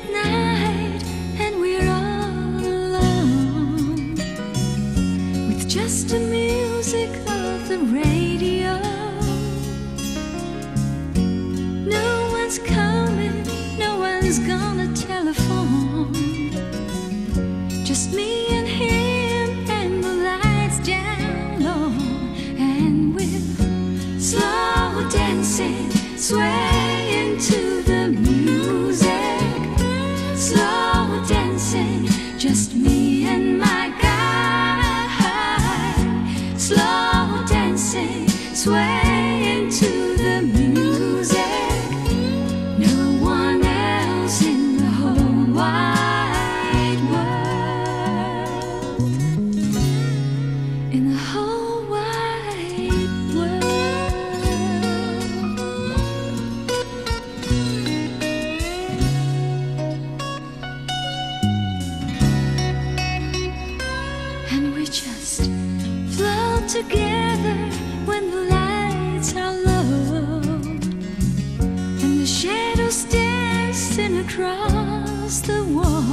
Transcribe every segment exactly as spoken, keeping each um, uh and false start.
night and we're all alone, with just the music of the radio. No one's coming, no one's gonna telephone, just me and him and the lights down low, and we're slow dancing, swaying to the music, slow dancing, just me and my guy, slow dancing, swaying to the music, no one else in the whole wide world, in the whole wide world. And we just float together when the lights are low, and the shadows dancing across the wall.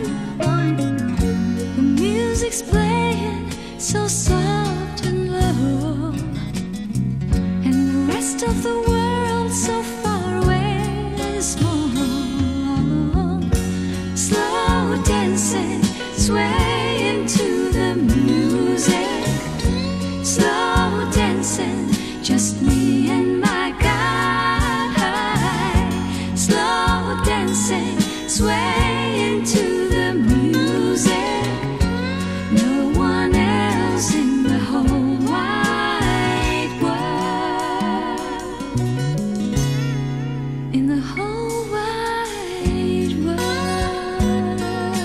The music's playing so soft and low, and the rest of the world so far away and small. Slow dancing, swaying to the music, slow dancing, just me and my guy, slow dancing, swaying to the music, no one else in the whole wide world, in the whole wide world.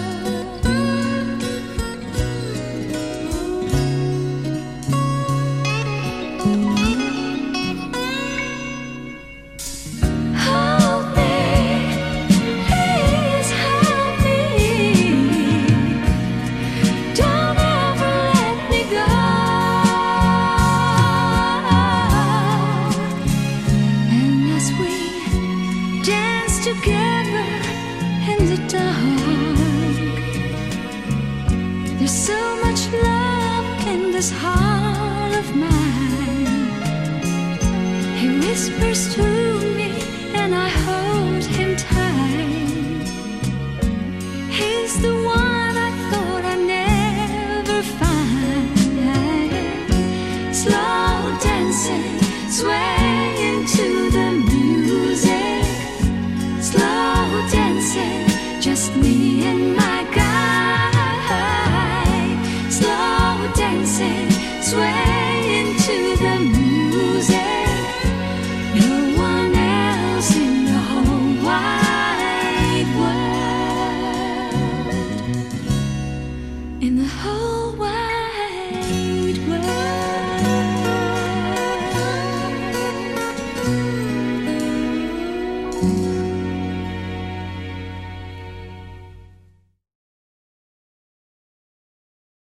Hold me, please hold me, don't ever let me go. And as we dance together in the dark, there's so much love in this heart of mine. He whispers to